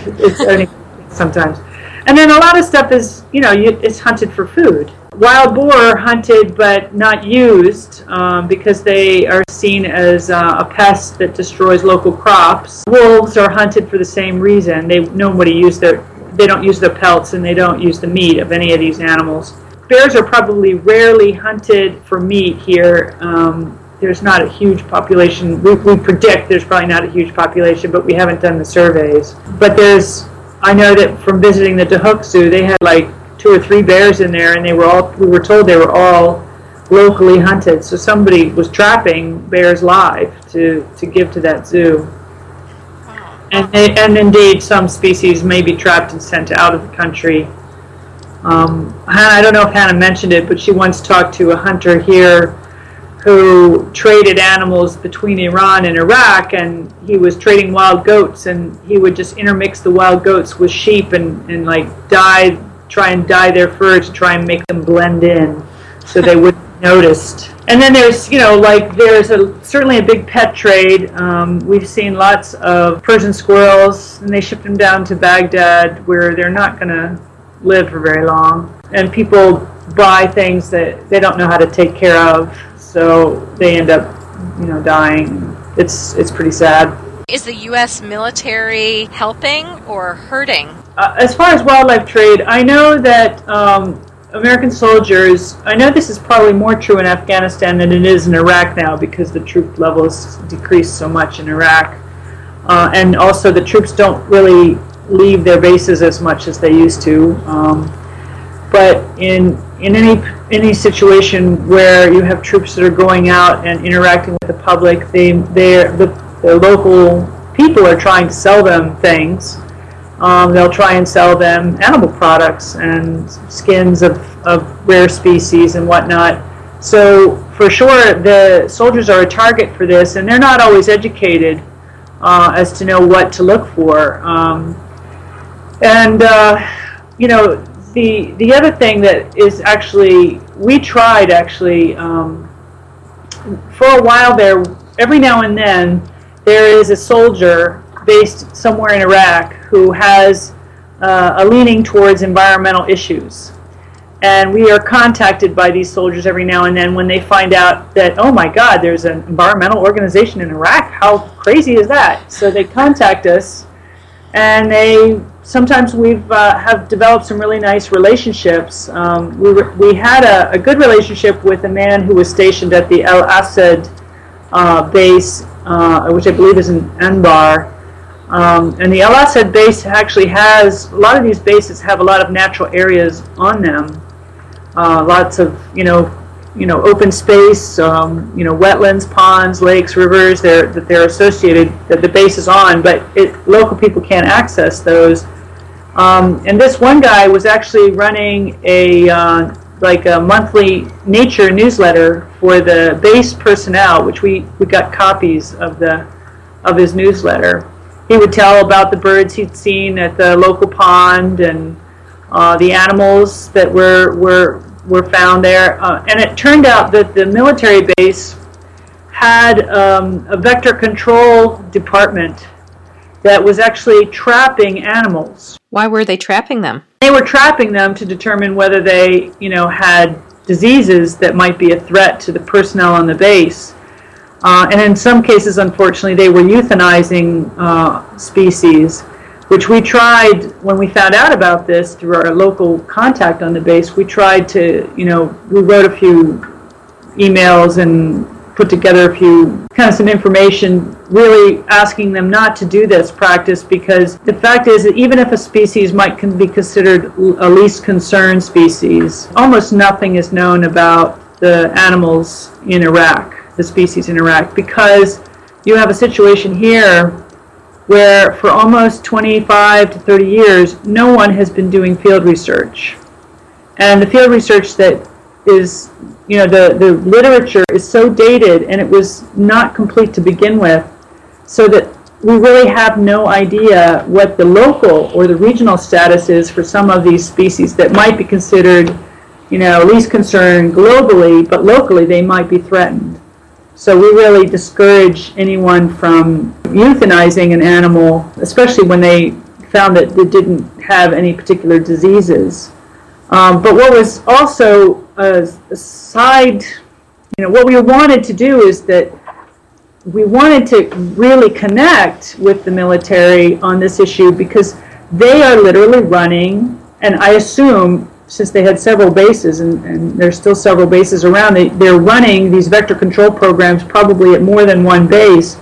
Sometimes. And then a lot of stuff is, it's hunted for food. Wild boar are hunted but not used because they are seen as a pest that destroys local crops. Wolves are hunted for the same reason. They don't use their pelts and they don't use the meat of any of these animals. Bears are probably rarely hunted for meat here. There's not a huge population. We predict there's probably not a huge population, but we haven't done the surveys. But I know that from visiting the Dahuk Zoo, they had like 2 or 3 bears in there, and we were told they were all locally hunted. So somebody was trapping bears live to give to that zoo. And indeed, some species may be trapped and sent out of the country. I don't know if Hannah mentioned it, but she once talked to a hunter here who traded animals between Iran and Iraq, and he was trading wild goats, and he would just intermix the wild goats with sheep and like try and dye their fur to try and make them blend in so they wouldn't be noticed. And then there's, certainly a big pet trade. We've seen lots of Persian squirrels, and they ship them down to Baghdad where they're not going to live for very long. And people buy things that they don't know how to take care of, so they end up, dying. It's pretty sad. Is the U.S. military helping or hurting? As far as wildlife trade, I know that American soldiers, I know this is probably more true in Afghanistan than it is in Iraq now because the troop levels decreased so much in Iraq. and also the troops don't really leave their bases as much as they used to. But in any situation where you have troops that are going out and interacting with the public, the local people are trying to sell them things. They'll try and sell them animal products and skins of rare species and whatnot. So for sure, the soldiers are a target for this, and they're not always educated as to know what to look for. The other thing that is actually, we tried actually, for a while there, every now and then, there is a soldier based somewhere in Iraq who has a leaning towards environmental issues. And we are contacted by these soldiers every now and then when they find out that, oh my God, there's an environmental organization in Iraq. How crazy is that? So they contact us, and sometimes have developed some really nice relationships. We had a good relationship with a man who was stationed at the Al Asad base, which I believe is in Anbar. And the Al Asad base actually has, a lot of these bases have a lot of natural areas on them. Lots of, open space, wetlands, ponds, lakes, rivers that they're associated, that the base is on, but local people can't access those. And this one guy was actually running a monthly nature newsletter for the base personnel, which we got copies of his newsletter. He would tell about the birds he'd seen at the local pond and the animals that were found there. And it turned out that the military base had a vector control department that was actually trapping animals. Why were they trapping them? They were trapping them to determine whether they, had diseases that might be a threat to the personnel on the base. And in some cases, unfortunately, they were euthanizing species, which we tried, when we found out about this through our local contact on the base, we tried to, we wrote a few emails and put together some information really asking them not to do this practice, because the fact is that even if a species can be considered a least concern species, almost nothing is known about the animals in Iraq, the species in Iraq, because you have a situation here where for almost 25 to 30 years, no one has been doing field research. And the field research that is, the literature is so dated, and it was not complete to begin with, so that we really have no idea what the local or the regional status is for some of these species that might be considered, least concern globally, but locally they might be threatened. So we really discourage anyone from euthanizing an animal, especially when they found that it didn't have any particular diseases. But what was also a side, what we wanted to do is that we wanted to really connect with the military on this issue, because they are literally running, and I assume, since they had several bases, and there's still several bases around, they're running these vector control programs probably at more than one base.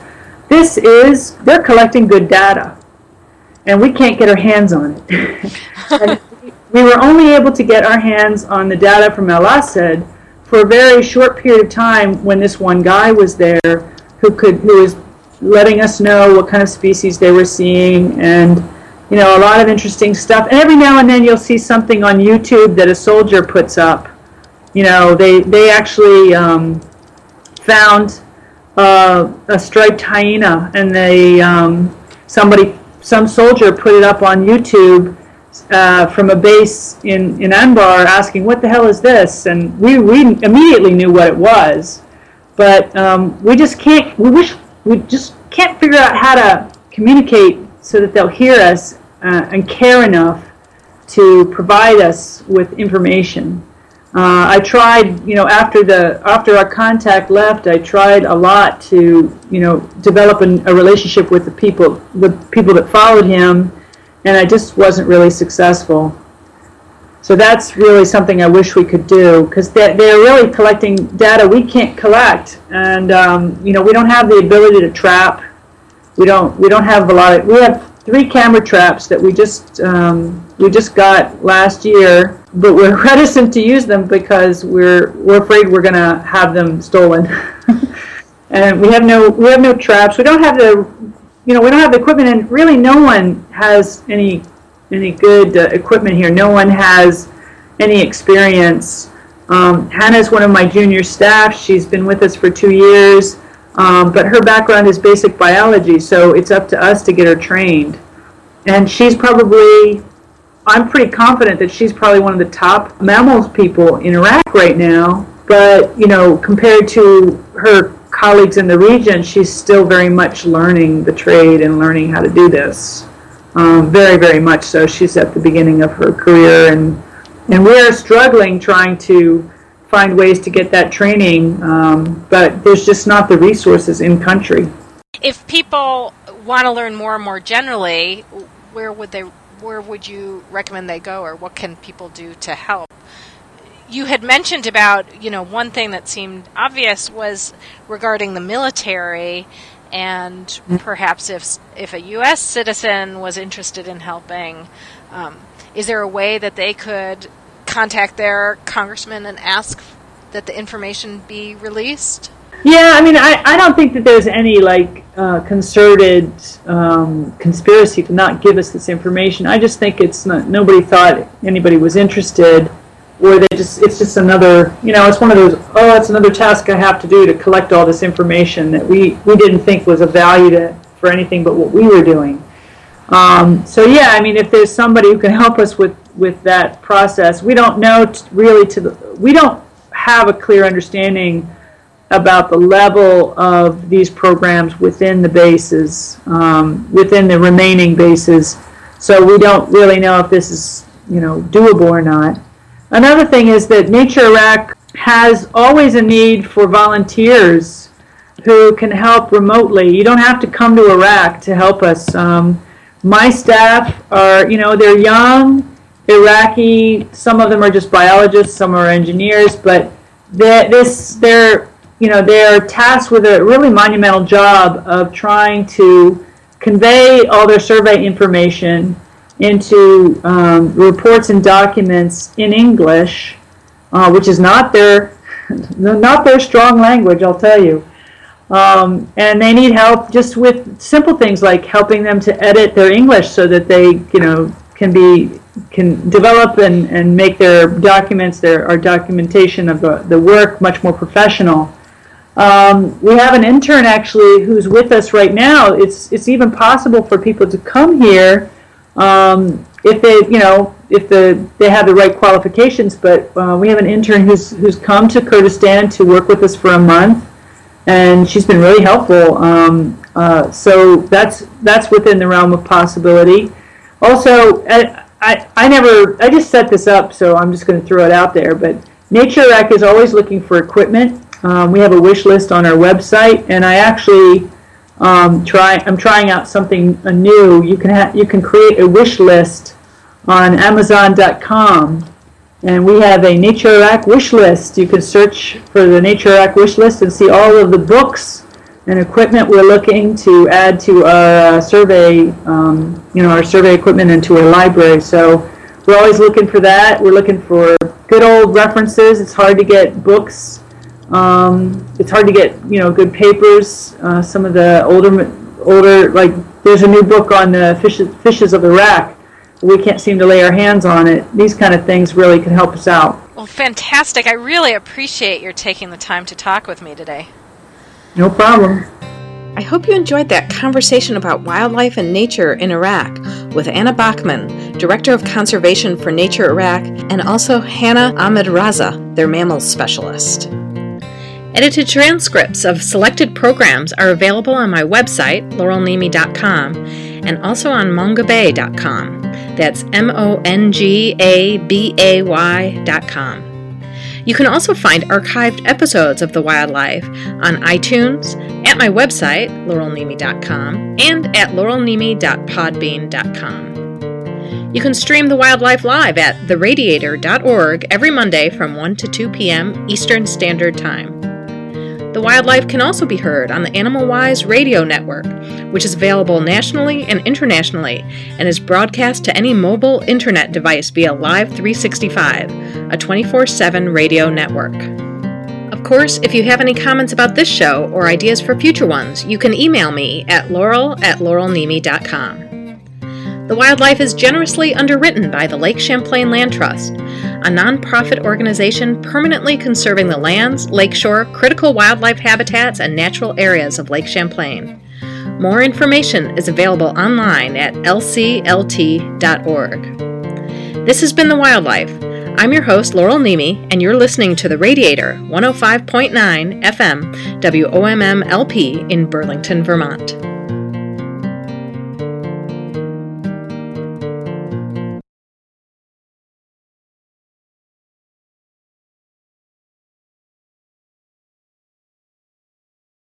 They're collecting good data, and we can't get our hands on it. And we were only able to get our hands on the data from Al Asad for a very short period of time when this one guy was there who was letting us know what kind of species they were seeing, and a lot of interesting stuff. And every now and then you'll see something on YouTube that a soldier puts up. They actually found a striped hyena, and some soldier put it up on YouTube from a base in Anbar, asking, what the hell is this? And we immediately knew what it was, but we just can't figure out how to communicate so that they'll hear us and care enough to provide us with information. I tried, after our contact left, I tried a lot to, develop a relationship with the people that followed him, and I just wasn't really successful. So that's really something I wish we could do, because they're really collecting data we can't collect, and we don't have the ability to trap We don't have a lot of. We have 3 camera traps that we just got last year, but we're reticent to use them because we're afraid we're going to have them stolen. And we have no traps. We don't have we don't have the equipment, and really no one has any good equipment here. No one has any experience. Hannah's one of my junior staff. She's been with us for 2 years. But her background is basic biology, so it's up to us to get her trained. And I'm pretty confident that she's probably one of the top mammals people in Iraq right now. But, compared to her colleagues in the region, she's still very much learning the trade and learning how to do this. Very, very much so. She's at the beginning of her career, and we're struggling trying to find ways to get that training, but there's just not the resources in country. If people want to learn more generally, where would you recommend they go, or what can people do to help? You had mentioned about, one thing that seemed obvious was regarding the military, and perhaps if a U.S. citizen was interested in helping, is there a way that they could contact their congressman and ask that the information be released? Yeah, I don't think that there's any concerted conspiracy to not give us this information. I just think nobody thought anybody was interested, or it's just another, it's one of those, it's another task I have to do to collect all this information that we didn't think was of value for anything but what we were doing. So yeah, if there's somebody who can help us with that process. We don't know we don't have a clear understanding about the level of these programs within the bases, within the remaining bases. So we don't really know if this is, doable or not. Another thing is that Nature Iraq has always a need for volunteers who can help remotely. You don't have to come to Iraq to help us. My staff are, they're young, Iraqi. Some of them are just biologists, some are engineers, but they're tasked with a really monumental job of trying to convey all their survey information into reports and documents in English, which is not their strong language, I'll tell you. And they need help just with simple things like helping them to edit their English so that they, can develop and make their documents, our documentation of the work much more professional. We have an intern actually who's with us right now. It's even possible for people to come here if they have the right qualifications. But we have an intern who's come to Kurdistan to work with us for a month, and she's been really helpful. So that's within the realm of possibility. Also, I just set this up, so I'm just going to throw it out there. But Nature Iraq is always looking for equipment. We have a wish list on our website, and I actually I'm trying out something new. You can create a wish list on Amazon.com, and we have a Nature Iraq wish list. You can search for the Nature Iraq wish list and see all of the books and equipment we're looking to add to our survey, our survey equipment into our library. So we're always looking for that. We're looking for good old references. It's hard to get books. It's hard to get good papers. Some of the older there's a new book on the fishes of Iraq. We can't seem to lay our hands on it. These kind of things really can help us out. Well, fantastic. I really appreciate your taking the time to talk with me today. No problem. I hope you enjoyed that conversation about wildlife and nature in Iraq with Anna Bachman, Director of Conservation for Nature Iraq, and also Hannah Ahmed Raza, their mammals specialist. Edited transcripts of selected programs are available on my website, laurelnemy.com, and also on mongabay.com. That's MONGABAY.com. You can also find archived episodes of The Wildlife on iTunes, at my website, laurelnemy.com, and at laurelnemy.podbean.com. You can stream The Wildlife live at theradiator.org every Monday from 1 to 2 p.m. Eastern Standard Time. The Wildlife can also be heard on the Animal Wise radio network, which is available nationally and internationally and is broadcast to any mobile internet device via Live 365, a 24/7 radio network. Of course, if you have any comments about this show or ideas for future ones, you can email me at laurel@laurelnemi.com. The Wildlife is generously underwritten by the Lake Champlain Land Trust, a nonprofit organization permanently conserving the lands, lakeshore, critical wildlife habitats, and natural areas of Lake Champlain. More information is available online at lclt.org. This has been The Wildlife. I'm your host, Laurel Nemi, and you're listening to The Radiator, 105.9 FM, WOMM LP in Burlington, Vermont.